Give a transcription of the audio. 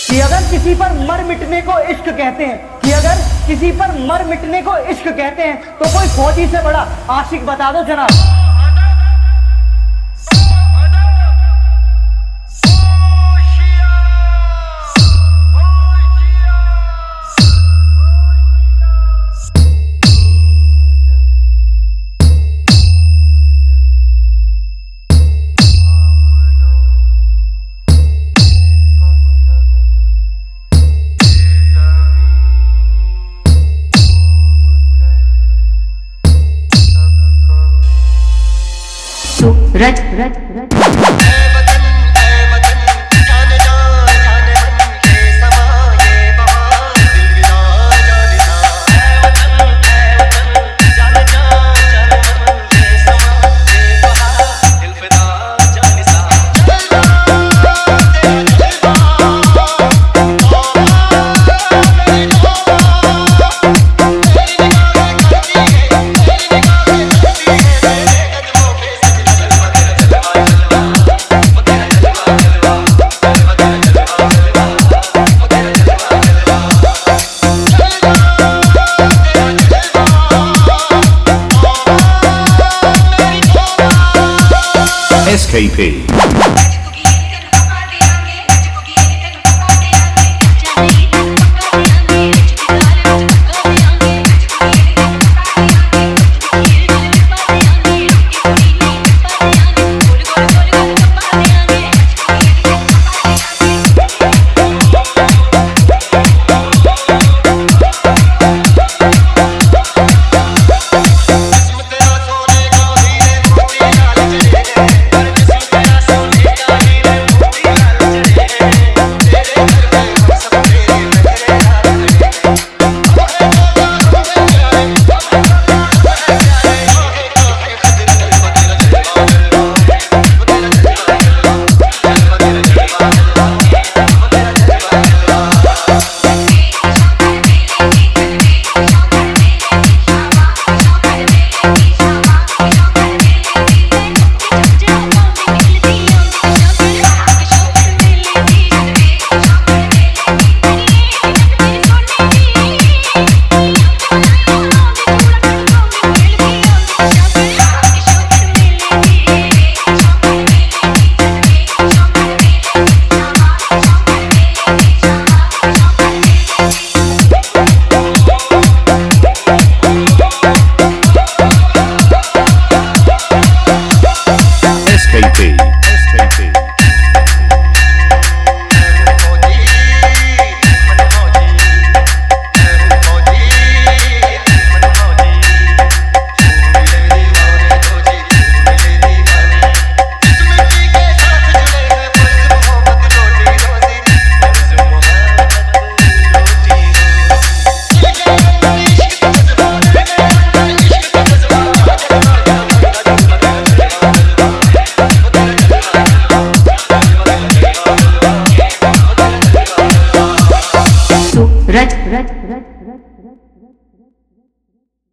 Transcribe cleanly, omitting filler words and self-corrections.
कि अगर किसी पर मर मिटने को इश्क कहते हैं, कि अगर किसी पर मर मिटने को इश्क कहते हैं तो कोई फौजी से बड़ा आशिक बता दो जनाब। रच रच रच SKP. रच रच रच रच रच